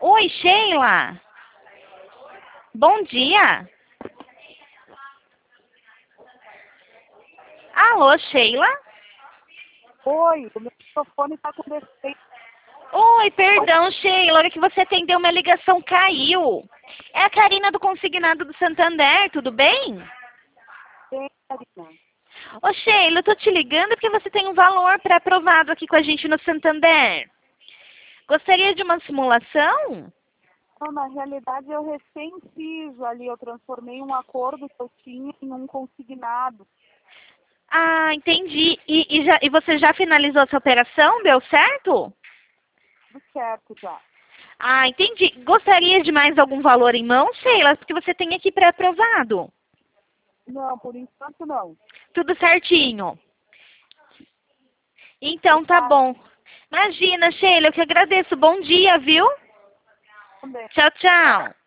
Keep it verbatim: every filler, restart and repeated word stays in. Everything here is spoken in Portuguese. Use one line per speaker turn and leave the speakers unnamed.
Oi, Sheila. Bom dia. Alô, Sheila?
Oi, o meu microfone está com defeito.
Oi, perdão, Sheila. A hora que você atendeu, minha ligação caiu. É a Karina do Consignado do Santander, tudo bem?
Sim, Karina.
Ô, Sheila, eu tô te ligando porque você tem um valor pré-aprovado aqui com a gente no Santander. Gostaria de uma simulação?
Não, na realidade eu recém fiz ali, eu transformei um acordo que eu tinha em um consignado.
Ah, entendi. E, e, já, e você já finalizou essa operação? Deu certo?
Tudo certo já.
Ah, entendi. Gostaria de mais algum valor em mão, Sheila? Porque você tem aqui pré-aprovado.
Não, por enquanto não.
Tudo certinho. Então tá
Obrigada
bom. Imagina, Sheila, eu que agradeço. Bom dia, viu?
também.
Tchau, tchau.